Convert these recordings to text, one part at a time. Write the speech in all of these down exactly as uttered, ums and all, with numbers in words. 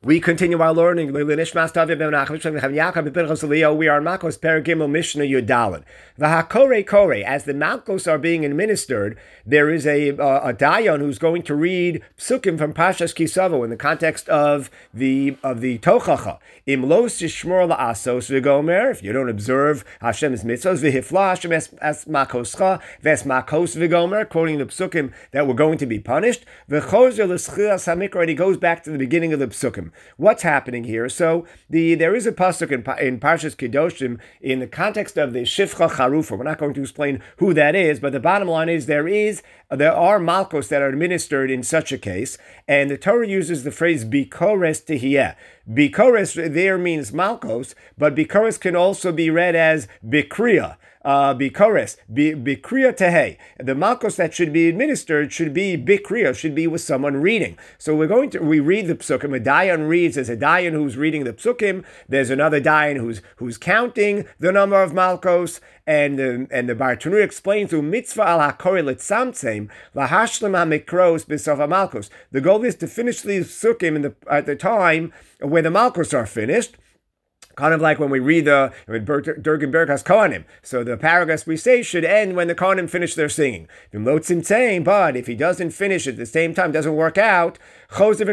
We continue our learning. We are in Makos Perigimel Mishnah Yudalin. V'hakore kore, as the Malkos are being administered, there is a uh, a dayan who's going to read psukim from Parshas Kisavo in the context of the of the Tochacha. Im lo tishmor la'asos v'gomer, if you don't observe Hashem's mitzvos, v'hifla Hashem es makoscha v'es makos v'gomer, quoting the psukim that were going to be punished. V'chozer l'schilas hamikra, and he goes back to the beginning of the psukim. What's happening here? So the there is a pasuk in, in Parshas Kedoshim in the context of the Shifcha Charufa. We're not going to explain who that is, but the bottom line is there is there are malkos that are administered in such a case, and the Torah uses the phrase bikores tehiyeh. Bikores there means malkos, but bikores can also be read as bikriya. Uh, bikores, bikriya tehei. The malkos that should be administered should be bikriya, should be with someone reading. So we're going to, we read the psukim, a dayan reads, there's a dayan who's reading the psukim, there's another dayan who's who's counting the number of malkos, and the, and the Bartanu explains through mitzvah al hakori letzamtzem, lahashlim hamikros b'sof malkos. The goal is to finish these psukim in the, at the time where the malkos are finished. Kind of like when we read the Durgan Berkas Kohanim. So the paragraphs we say should end when the Kohanim finish their singing. But if he doesn't finish at the same time, doesn't work out, so if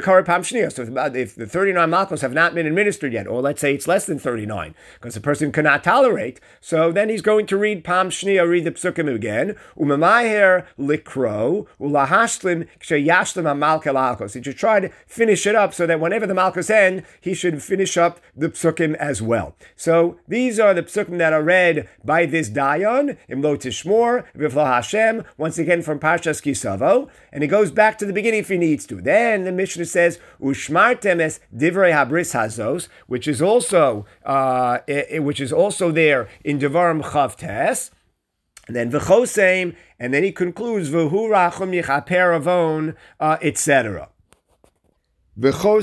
the thirty-nine malkos have not been administered yet, or let's say it's less than thirty-nine, because the person cannot tolerate, so then he's going to read Pam Shnia, read the psukim again, umamaher likro, ulahashlim ksheyashlim hamalkel alkos. He should try to finish it up so that whenever the malkos end, he should finish up the psukim as well. So these are the psukim that are read by this dayan, Imlo Tishmor, V'Vlo Hashem, once again from Parshas Kisavo, and he goes back to the beginning if he needs to. Then the Mishnah says, Ushmartem es divrei habris hazos, which is also uh, which is also there in Devarim Chavtes, and then V'Chosem, and then he concludes V'hu rachum yichaper avon, uh, et cetera. There are some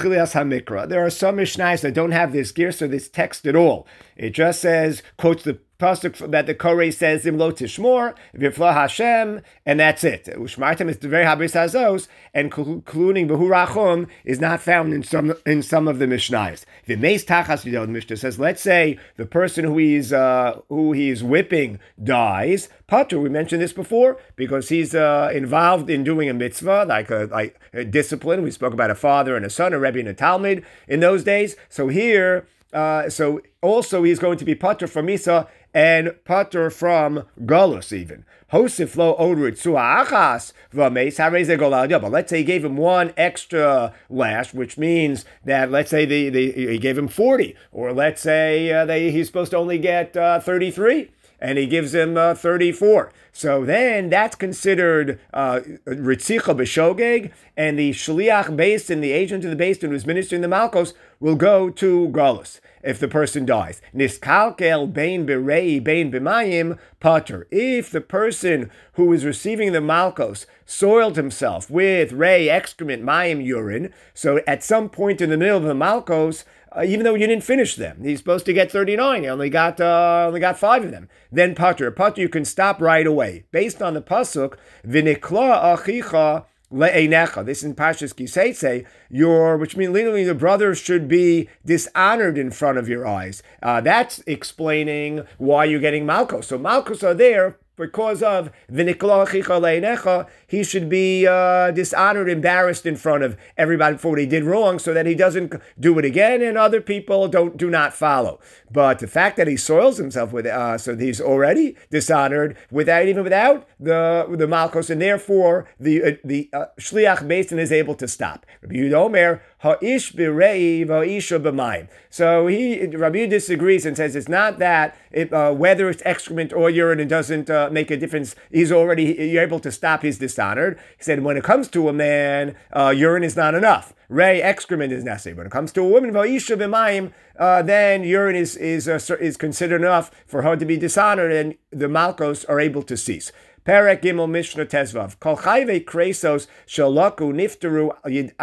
Mishnayos that don't have this gear, so this text at all. It just says, quotes the pasuk that the Korei says, Imlo Tishmor, V'Vlo Hashem, and that's it. Ushmartem is very habris hazos, and concluding B'hu Rachum is not found in some in some of the Mishnayos. The Meis Tachas Yidod Mishnah says, let's say the person who he's uh, who he's whipping dies. Pater, we mentioned this before, because he's uh, involved in doing a mitzvah, like a, like a discipline. We spoke about a father and a son, a rebbe and a talmid in those days. So here, uh, so also he's going to be pater from Misa and pater from Galus even. Hosiflo odritzu achas v'meis hareze goladia. But let's say he gave him one extra lash, which means that let's say the, the he gave him forty, or let's say uh, they, he's supposed to only get uh, thirty-three. And he gives him uh, thirty-four. So then that's considered Ritzicha uh, B'Shogeg, and the Shliach Beis and the agent of the Beis who is ministering the Malkos will go to Galus if the person dies. Niskalkel Bein Berei Bein B'Mayim Pater. If the person who is receiving the Malkos soiled himself with Rei, excrement, Mayim, urine, so at some point in the middle of the Malkos, Uh, even though you didn't finish them, he's supposed to get thirty-nine. He only got uh, only got five of them. Then pater, pater, you can stop right away based on the pasuk v'nikla achicha le'einecha. This is in Parshas Kiseitze, your which means literally the brother should be dishonored in front of your eyes. Uh, that's explaining why you're getting malkos. So malkos are there because of v'nikla achicha le'einecha. He should be uh, dishonored, embarrassed in front of everybody for what he did wrong, so that he doesn't do it again, and other people don't do not follow. But the fact that he soils himself with, uh, so he's already dishonored without even without the the malkos, and therefore the uh, the uh, shliach beis is able to stop. Rabbi Yehuda Omer ha'ish b'rei va'isha b'mayim. So he Rabbi Yehuda disagrees and says it's not that it, uh, whether it's excrement or urine, it doesn't uh, make a difference. He's already you're able to stop his dishonored. He said when it comes to a man, uh, urine is not enough. Ray, excrement is necessary. When it comes to a woman, va'isha b'mayim, uh, then urine is is uh, is considered enough for her to be dishonored, and the malkos are able to cease. Perek Gimel Mishnah Tezvav. Kol chayvei kresos shalaku nifteru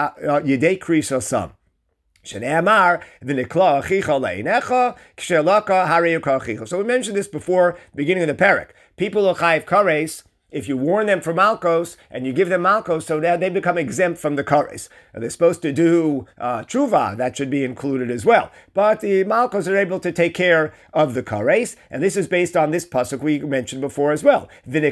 yidei kresos sam. Shneamar v'nikla achicha le'inecha kshelaka hariyu kachicha. So we mentioned this before, beginning of the perek. People of chayiv kares if you warn them for Malkos and you give them Malkos, so now they become exempt from the Kares. They're supposed to do uh, Tshuva, that should be included as well. But the Malkos are able to take care of the Kares, and this is based on this pasuk we mentioned before as well.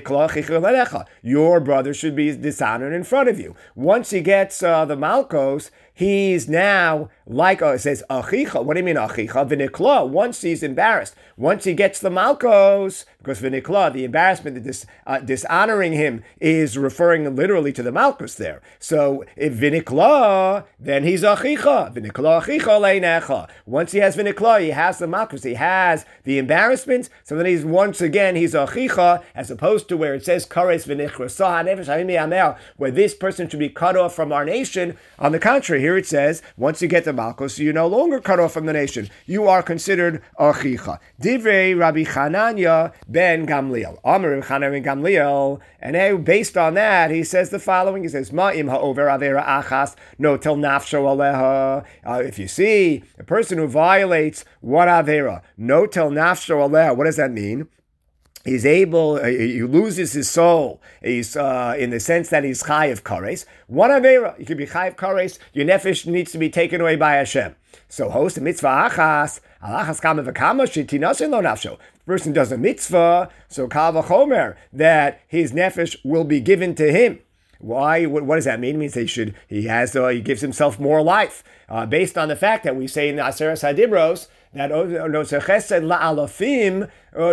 Your brother should be dishonored in front of you. Once he gets uh, the Malkos, he's now like, oh, it says, Achicha. What do you mean, Achicha? V'nikla. Once he's embarrassed, once he gets the Malkos, because V'nikla, the embarrassment, the dis, uh, dishonoring him, is referring literally to the Malkos there. So, if V'nikla, then he's Achicha. V'nikla Achicha leinecha. Once he has V'nikla, he has the Malkos, he has the embarrassment, so then he's, once again, he's Achicha, as opposed to where it says, Kares V'nichrasa Nefesh Havim Yamel, where this person should be cut off from our nation. On the contrary, here it says, once you get the Malkos, you're no longer cut off from the nation. You are considered Achicha. Divrei Rabbi Chananya ben Gamliel. Amar Rabbi Chananya ben Gamliel. And based on that, he says the following. He says, Ma'im ha'over avera achas no tel nafsho aleha. Uh, if you see a person who violates one avera, no tel nafsho aleha, what does that mean? He's able, uh, he loses his soul. He's uh, in the sense that he's chayiv kares. One avera, you could be chayiv kares. Your nefesh needs to be taken away by Hashem. So, host a mitzvah achas, alachas kama v'kama shitinasin lo nafsho. The person does a mitzvah, so kal v'chomer, that his nefesh will be given to him. Why? What, what does that mean? It means he should. He has. Uh, he gives himself more life, uh, based on the fact that we say in the Aseres Hadibros that chesed la'alafim,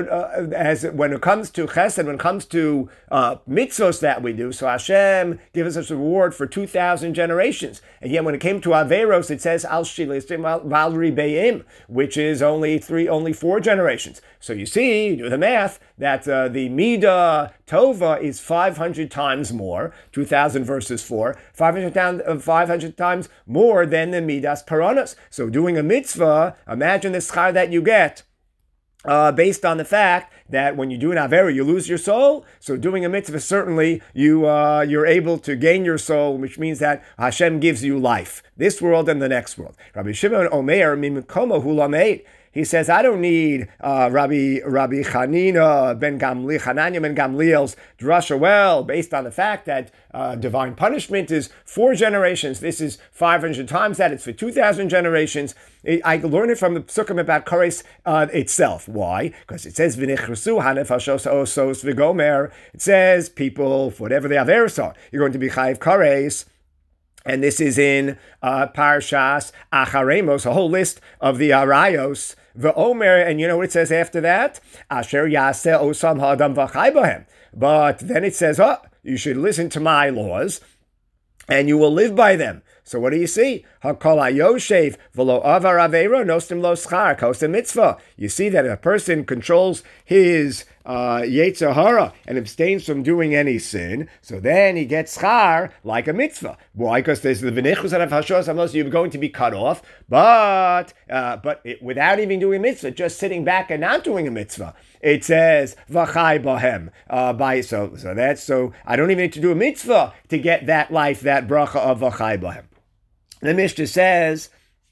as when it comes to chesed, when it comes to uh, mitzvos that we do, so Hashem gives us a reward for two thousand generations. And yet when it came to averos, it says al shilistim val ribeim, which is only three, only four generations. So you see, you do the math, that uh, the midah tova is five hundred times more, two thousand versus four, five hundred, down, uh, five hundred times more than the midas paranos. So doing a mitzvah, imagine the schar that you get, uh, based on the fact that when you do an avera, you lose your soul. So doing a mitzvah, certainly you, uh, you're able to gain your soul, which means that Hashem gives you life, this world and the next world. Rabbi Shimon Omer mimkomo hu lameid. He says, I don't need uh, Rabbi Rabbi Chanina ben Gamliel, Hananya ben Gamliel's drasha. Well, based on the fact that uh, divine punishment is four generations, this is five hundred times that, it's for two thousand generations. I learned it from the Psukim about Kares uh, itself. Why? Because it says, V'nichrusu hanefashos osos v'gomer. It says, people, whatever the averos are, you're going to be chayiv Kares. And this is in uh, Parshas Acharemos, a whole list of the Arayos. The Omer, and you know what it says after that? Asher Yaseh Osam Ha'adam V'chai Bahem. But then it says, oh, you should listen to my laws, and you will live by them. So what do you see? Hakol hayoshev v'lo avar aveira nostim lo schar kosa mitzvah. You see that a person controls his uh, yetzer hara and abstains from doing any sin, so then he gets schar like a mitzvah. Why? Because there's the v'nichus and hashos amos, you're going to be cut off, but uh, but it, without even doing a mitzvah, just sitting back and not doing a mitzvah. It says v'chai bahem uh, by so so that's so I don't even need to do a mitzvah to get that life, that bracha of v'chai bahem. The Mishnah says,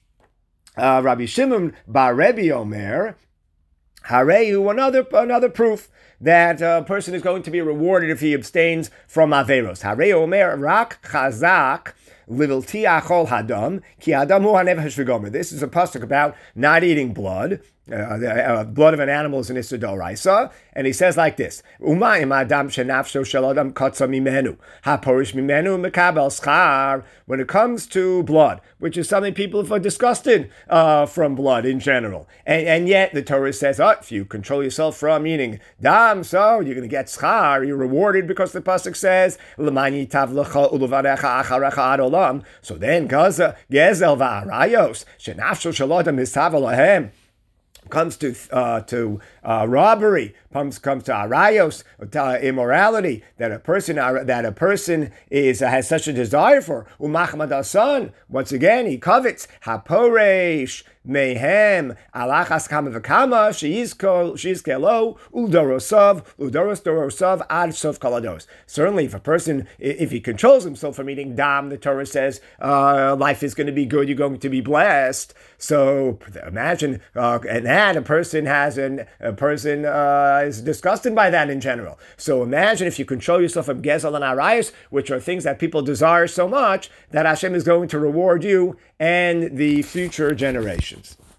uh, Rabbi Shimon bar Rebbe Omer, Hareyu, another another proof that a person is going to be rewarded if he abstains from averos. Hareyu Omer rak chazak livilti achol hadam ki adam hu hanefesh v'gomer. This is a pasuk about not eating blood. Uh, the uh, blood of an animal is an issur d'oraisa, and he says like this: Umayim adam shenafsho shel adam kotza mimenu haporish mimenu mekabel schar. When it comes to blood, which is something people are disgusted uh, from blood in general, and, and yet the Torah says, oh, if you control yourself from eating dam, so you're going to get schar, you're rewarded, because the pasuk says l'mani tav lecha ulevarecha acharecha ad olam. So then gaza gezel va'arayos shenafsho shel adam misav lahem. Comes to uh, to uh, robbery, comes comes to arayos, to immorality, that a person that a person is uh, has such a desire for. Umachmad asan, once again he covets haporesh mehem alachas kama v'kama sheizko sheizkelo uldorosav uldoros dorosav ad sof kalados. Certainly, if a person, if he controls himself from eating dam, the Torah says uh, life is going to be good. You're going to be blessed. So imagine uh, and. mad. A person has an a person uh, is disgusted by that in general. So imagine if you control yourself from Gezel and Arayos, which are things that people desire so much, that Hashem is going to reward you and the future generations.